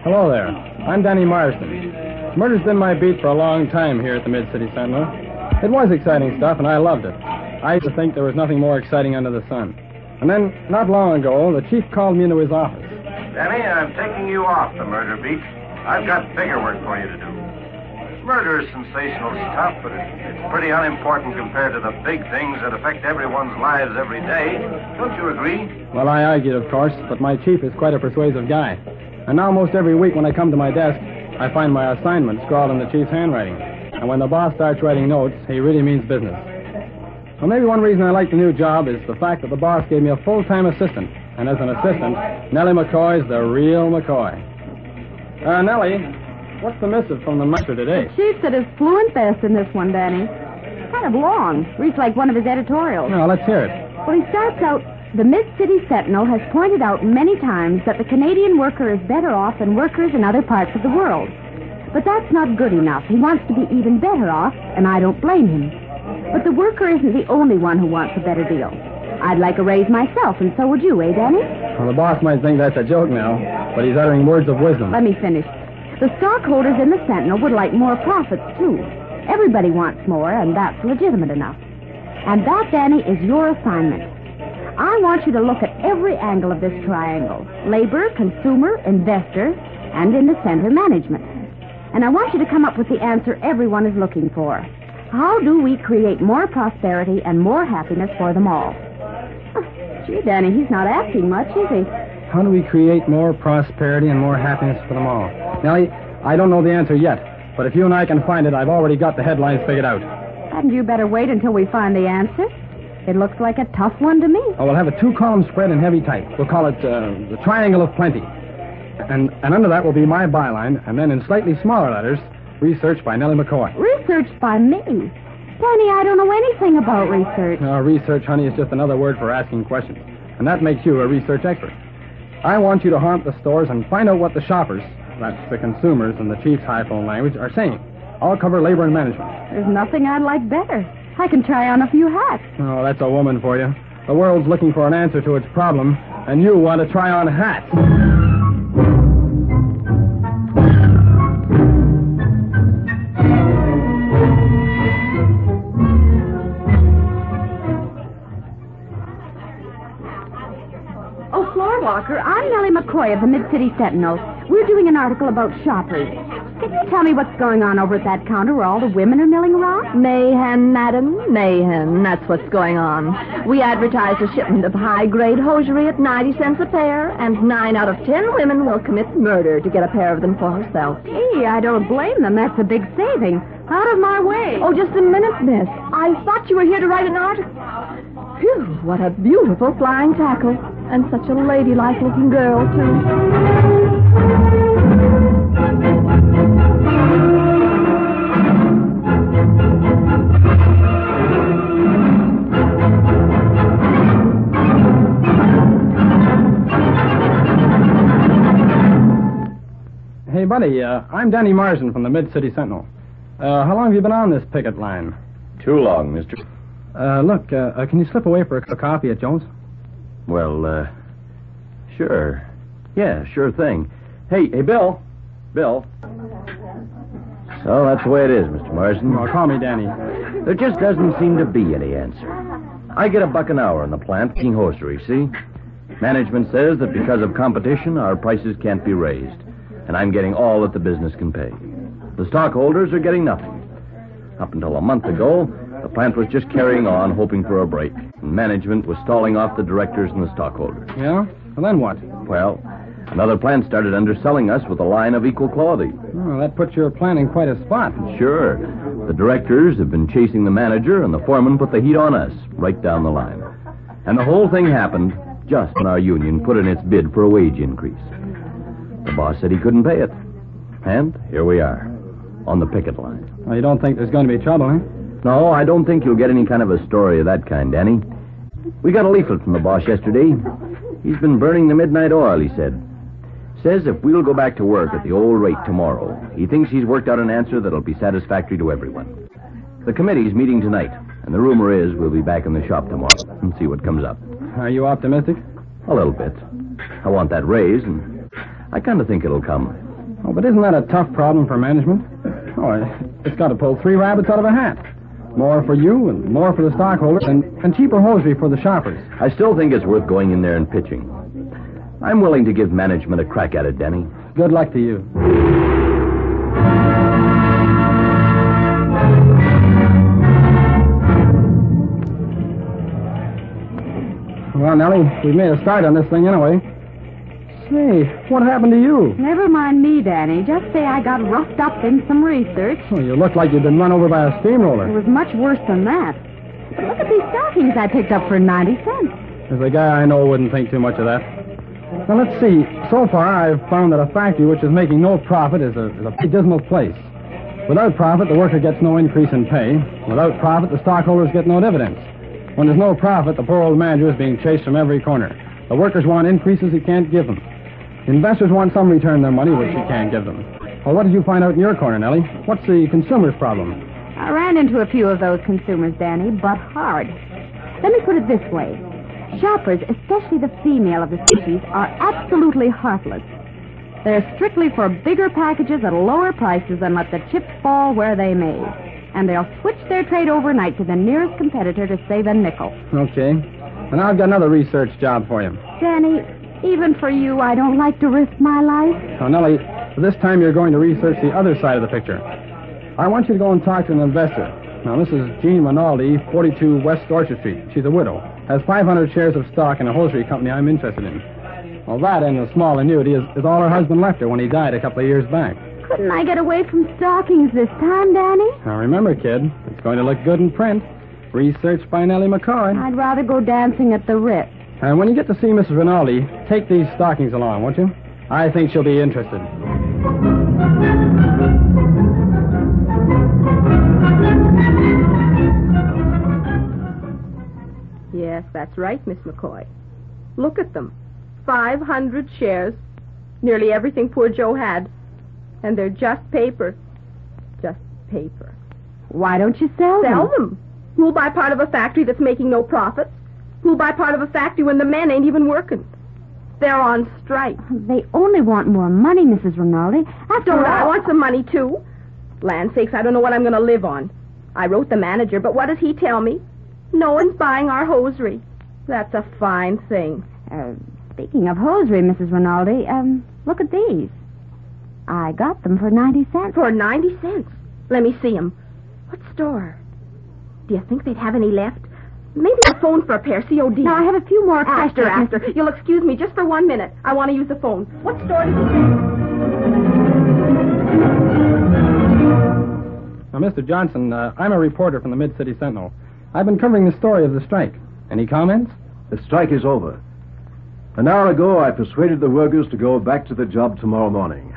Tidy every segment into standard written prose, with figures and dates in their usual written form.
Hello there. I'm Danny Marsden. Murder's been my beat for a long time here at the Mid-City Sentinel. It was exciting stuff, and I loved it. I used to think there was nothing more exciting under the sun. And then, not long ago, the chief called me into his office. Danny, I'm taking you off the murder beat. I've got bigger work for you to do. Murder is sensational stuff, but it's pretty unimportant compared to the big things that affect everyone's lives every day. Don't you agree? Well, I argued, of course, but my chief is quite a persuasive guy. And now most every week when I come to my desk, I find my assignment scrawled in the chief's handwriting. And when the boss starts writing notes, he really means business. Well, maybe one reason I like the new job is the fact that the boss gave me a full-time assistant. And as an assistant, Nellie McCoy's the real McCoy. Nellie, what's the missive from the master today? The chief said his fluent best in this one, Danny. It's kind of long. Reads like one of his editorials. No, let's hear it. Well, he starts out, the Mid-City Sentinel has pointed out many times that the Canadian worker is better off than workers in other parts of the world. But that's not good enough. He wants to be even better off, and I don't blame him. But the worker isn't the only one who wants a better deal. I'd like a raise myself, and so would you, Danny? Well, the boss might think that's a joke now, but he's uttering words of wisdom. Let me finish. The stockholders in the Sentinel would like more profits, too. Everybody wants more, and that's legitimate enough. And that, Danny, is your assignment. I want you to look at every angle of this triangle. Labor, consumer, investor, and in the center, management. And I want you to come up with the answer everyone is looking for. How do we create more prosperity and more happiness for them all? Gee, Danny, he's not asking much, is he? How do we create more prosperity and more happiness for them all? Nellie, I don't know the answer yet, but if you and I can find it, I've already got the headlines figured out. Hadn't you better wait until we find the answer? It looks like a tough one to me. Oh, we'll have a 2-column spread in heavy type. We'll call it the Triangle of Plenty. And under that will be my byline, and then in slightly smaller letters, research by Nellie McCoy. Research by me? Danny, I don't know anything about research. No, research, honey, is just another word for asking questions. And that makes you a research expert. I want you to haunt the stores and find out what the shoppers, that's the consumers in the chief's high-phone language, are saying. I'll cover labor and management. There's nothing I'd like better. I can try on a few hats. Oh, that's a woman for you. The world's looking for an answer to its problem, and you want to try on hats. Oh, floor walker, I'm Nellie McCoy of the Mid-City Sentinel. We're doing an article about shoppers. Can you tell me what's going on over at that counter where all the women are milling around? Mayhem, madam, mayhem. That's what's going on. We advertise a shipment of high-grade hosiery at 90 cents a pair, and 9 out of 10 women will commit murder to get a pair of them for herself. Gee, I don't blame them. That's a big saving. Out of my way. Oh, just a minute, miss. I thought you were here to write an article. Phew, what a beautiful flying tackle. And such a ladylike-looking girl, too. Hey, buddy, I'm Danny Marsden from the Mid-City Sentinel. How long have you been on this picket line? Too long, mister. Look, can you slip away for a coffee at Jones? Well, sure. Yeah, sure thing. Hey, Bill. Bill. So that's the way it is, Mr. Marsden. Oh, call me Danny. There just doesn't seem to be any answer. I get $1 an hour in the plant making hosiery, see? Management says that because of competition, our prices can't be raised. And I'm getting all that the business can pay. The stockholders are getting nothing. Up until a month ago, the plant was just carrying on, hoping for a break. And management was stalling off the directors and the stockholders. Yeah? Well, then what? Well, another plant started underselling us with a line of equal quality. Oh, that puts your plant in quite a spot. Sure. The directors have been chasing the manager, and the foreman put the heat on us, right down the line. And the whole thing happened just when our union put in its bid for a wage increase. The boss said he couldn't pay it. And here we are, on the picket line. Well, you don't think there's going to be trouble, eh? No, I don't think you'll get any kind of a story of that kind, Danny. We got a leaflet from the boss yesterday. He's been burning the midnight oil, he said. Says if we'll go back to work at the old rate tomorrow, he thinks he's worked out an answer that'll be satisfactory to everyone. The committee's meeting tonight, and the rumor is we'll be back in the shop tomorrow and see what comes up. Are you optimistic? A little bit. I want that raise, and I kind of think it'll come. Oh, but isn't that a tough problem for management? Oh, it's got to pull 3 rabbits out of a hat. More for you and more for the stockholders and cheaper hosiery for the shoppers. I still think it's worth going in there and pitching. I'm willing to give management a crack at it, Denny. Good luck to you. Well, Nellie, we've made a start on this thing anyway. Say, what happened to you? Never mind me, Danny. Just say I got roughed up in some research. Oh, you look like you'd been run over by a steamroller. It was much worse than that. But look at these stockings I picked up for 90 cents. There's a guy I know wouldn't think too much of that. Now, let's see. So far, I've found that a factory which is making no profit is a dismal place. Without profit, the worker gets no increase in pay. Without profit, the stockholders get no dividends. When there's no profit, the poor old manager is being chased from every corner. The workers want increases he can't give them. Investors want some return on their money, which he can't give them. Well, what did you find out in your corner, Nellie? What's the consumer's problem? I ran into a few of those consumers, Danny, but hard. Let me put it this way. Shoppers, especially the female of the species, are absolutely heartless. They're strictly for bigger packages at lower prices and let the chips fall where they may. And they'll switch their trade overnight to the nearest competitor to save a nickel. Okay. And I've got another research job for you. Danny, even for you, I don't like to risk my life. So, Nellie, this time you're going to research the other side of the picture. I want you to go and talk to an investor. Now, this is Jean Rinaldi, 42 West Orchard Street. She's a widow. Has 500 shares of stock in a hosiery company I'm interested in. Well, that and a small annuity is all her husband left her when he died a couple of years back. Couldn't I get away from stockings this time, Danny? Now, remember, kid, it's going to look good in print. Research by Nellie McCoy. I'd rather go dancing at the Ritz. And when you get to see Mrs. Rinaldi, take these stockings along, won't you? I think she'll be interested. Yes, that's right, Miss McCoy. Look at them. 500 shares. Nearly everything poor Joe had. And they're just paper. Just paper. Why don't you sell them? Sell them? Who'll buy part of a factory that's making no profits? Who'll buy part of a factory when the men ain't even working? They're on strike. They only want more money, Mrs. Rinaldi. Don't I want some money, too? Land sakes, I don't know what I'm going to live on. I wrote the manager, but what does he tell me? No one's buying our hosiery. That's a fine thing. Speaking of hosiery, Mrs. Rinaldi, look at these. I got them for 90 cents. For 90 cents? Let me see 'em. What store? Do you think they'd have any left? Maybe I'll phone for a pair, COD. Now, I have a few more questions. After. You'll excuse me just for 1 minute. I want to use the phone. What store did you say? Now, Mr. Johnson, I'm a reporter from the Mid-City Sentinel. I've been covering the story of the strike. Any comments? The strike is over. An hour ago, I persuaded the workers to go back to the job tomorrow morning.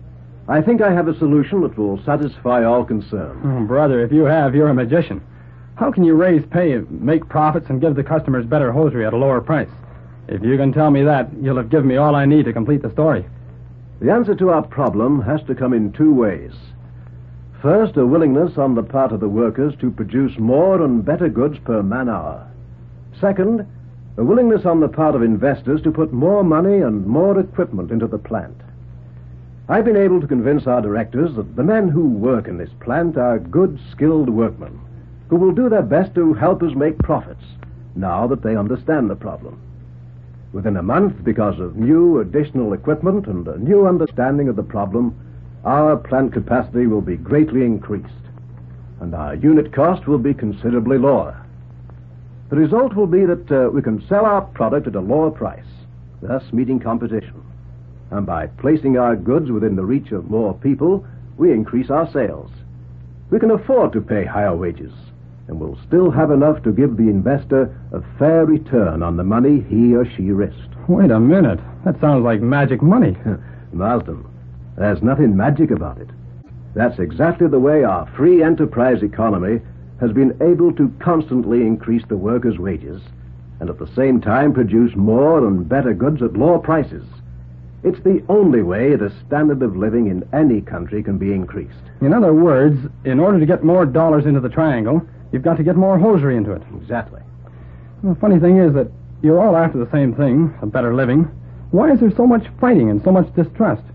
I think I have a solution that will satisfy all concerned. Oh, brother, if you have, you're a magician. How can you raise pay, make profits, and give the customers better hosiery at a lower price? If you can tell me that, you'll have given me all I need to complete the story. The answer to our problem has to come in 2 ways. First, a willingness on the part of the workers to produce more and better goods per man-hour. Second, a willingness on the part of investors to put more money and more equipment into the plant. I've been able to convince our directors that the men who work in this plant are good, skilled workmen who will do their best to help us make profits now that they understand the problem. Within a month, because of new additional equipment and a new understanding of the problem, our plant capacity will be greatly increased, and our unit cost will be considerably lower. The result will be that we can sell our product at a lower price, thus meeting competition. And by placing our goods within the reach of more people, we increase our sales. We can afford to pay higher wages, and we'll still have enough to give the investor a fair return on the money he or she risked. Wait a minute. That sounds like magic money. Marsden, there's nothing magic about it. That's exactly the way our free enterprise economy has been able to constantly increase the workers' wages and at the same time produce more and better goods at lower prices. It's the only way the standard of living in any country can be increased. In other words, in order to get more dollars into the triangle, you've got to get more hosiery into it. Exactly. The funny thing is that you're all after the same thing, a better living. Why is there so much fighting and so much distrust?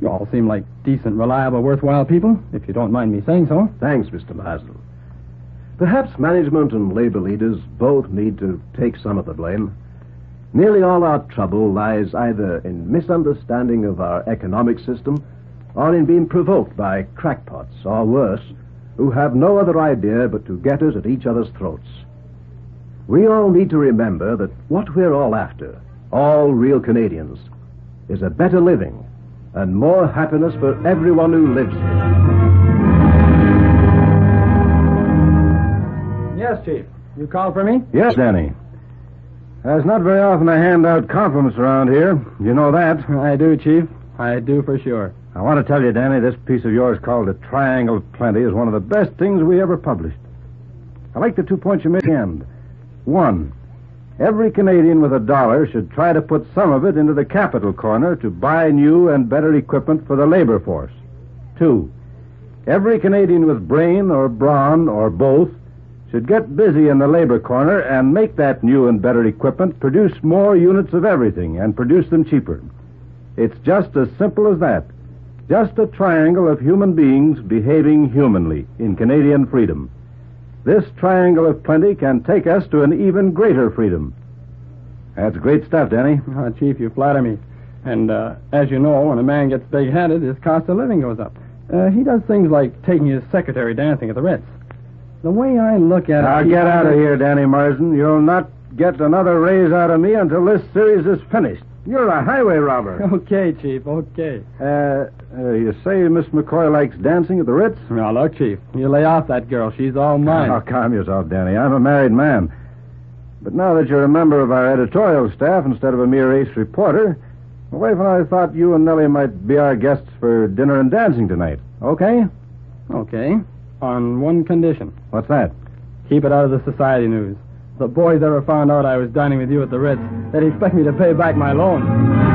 You all seem like decent, reliable, worthwhile people, if you don't mind me saying so. Thanks, Mr. Marsden. Perhaps management and labor leaders both need to take some of the blame. Nearly all our trouble lies either in misunderstanding of our economic system or in being provoked by crackpots, or worse, who have no other idea but to get us at each other's throats. We all need to remember that what we're all after, all real Canadians, is a better living and more happiness for everyone who lives here. Yes, Chief. You called for me? Yes, Danny. It's not very often I hand out compliments around here. You know that. I do, Chief. I do for sure. I want to tell you, Danny, this piece of yours called The Triangle of Plenty is one of the best things we ever published. I like the 2 points you made at the end. 1, every Canadian with $1 should try to put some of it into the capital corner to buy new and better equipment for the labor force. 2, every Canadian with brain or brawn or both should get busy in the labor corner and make that new and better equipment produce more units of everything and produce them cheaper. It's just as simple as that. Just a triangle of human beings behaving humanly in Canadian freedom. This triangle of plenty can take us to an even greater freedom. That's great stuff, Danny. Chief, you flatter me. And as you know, when a man gets big-headed, his cost of living goes up. He does things like taking his secretary dancing at the Ritz. The way I look at it... Now get out of here, Danny Marsden. You'll not get another raise out of me until this series is finished. You're a highway robber. Okay, Chief, okay. You say Miss McCoy likes dancing at the Ritz? Now, look, Chief, you lay off that girl. She's all mine. Oh, calm yourself, Danny. I'm a married man. But now that you're a member of our editorial staff instead of a mere ace reporter, my wife and I thought you and Nellie might be our guests for dinner and dancing tonight. Okay? Okay. On one condition. What's that? Keep it out of the society news. If the boys ever found out I was dining with you at the Ritz, they'd expect me to pay back my loan.